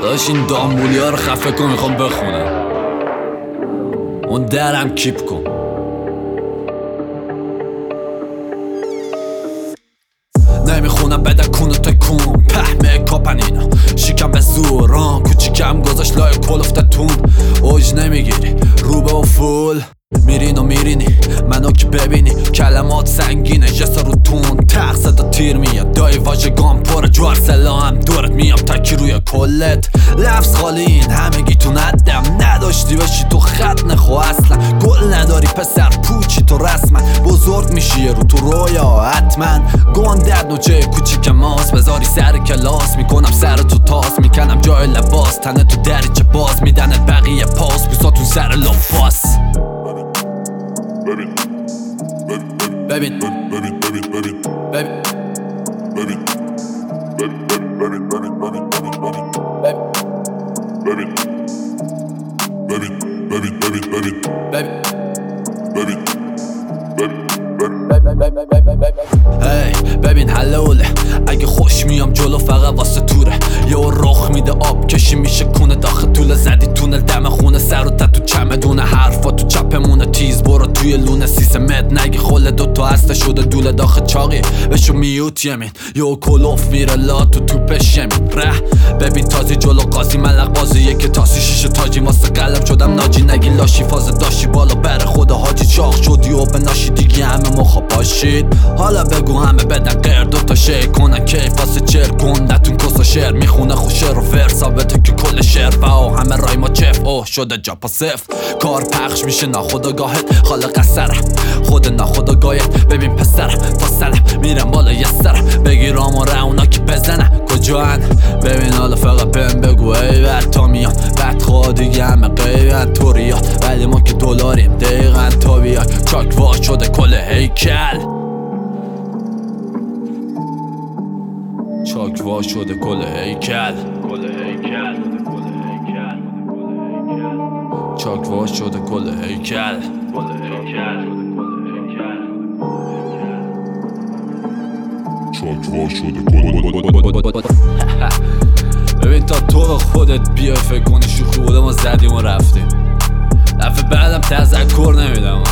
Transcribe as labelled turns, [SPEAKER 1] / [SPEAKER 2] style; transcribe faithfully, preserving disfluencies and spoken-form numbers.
[SPEAKER 1] داشت این دامبولی ها رو خفه کن، میخوام بخونم. اون درم کیپ کن. نمیخونم بده کونو تا کون پهمه کاپن اینا شیکم به زوران کوچیکم گذاشت لای کل افته تون اوج نمیگیری رو به افول میرین و میرینی منو که ببینی کلمات سنگینه جسا رو تون تق صدا تیر میاد دای واژگان پر جوار سلام دورت میام تکی روی کلت لفظ خالی این همگی تو ندم نداشتی باشی تو خط نخو اصلا گل نداری پسر پوچی تو رسمن بزرگ میشی رو تو رویا حتما گندت نوچه کوچیک ماست بذاری سر کلاس میکنم سر تو تاس میکنم جای لباس تنه تو دریچه باز میدنت بقیه پاس بوساتون سر لفاس ببین ببین ببین ببین ببین ببین ببین ببین ببین ببین ببین ببین هی ببین حلوله اگه خوش میام جلو فقط واسه توره یه رخ میده آب کشی میشه کونه داخل طول زدی تونل دم خونه سر و تو چمدونه حرفا تو چپمونه تیز برو توی لونه سیسه مت نگی خله دوتا هسته شده دوله داخل چاقی بشو میوت یمین یه کلوف میره لا تو توپش یمین ره ببین تازی جلو قاضی ملق بازیه که تاسی شیشه تاجی واسه قلم شدم ناجی نگی لاشی فاز داشتی بالا بره خدا حاجی چاق شدی و به ناشی دیگه همه مخواب باشید حالا بگو همه بدن غیر دوتا شیر کنن کیف واسه چر کن نتون کسا شعر میخونه خوشه رو فر ثابته که کل شعر و همه رای ما چف اوه شده جاپا صف کار پخش میشه ناخداگاهت خالق اثره خود ناخداگاهت ببین پسره فاصله میرم بالا یه سره بگیرام و اونا که بزنه کجان ببین حالا فقط بهم بگو ای بد تا میان بد خواه دیگه همه غیبت توریات ولی ما که دلاریم دقیقا تا بیای چاک وا شده کل هیکل چاک وا شده کل هیکل کل هیکل چاک وا شده کل هیکل
[SPEAKER 2] چاک وا شده کل
[SPEAKER 1] ببین تا تو به خودت بیای فکر کنی شوخی بوده ما زدیم و رفتیم دفعه بعدم تذکر نمیدم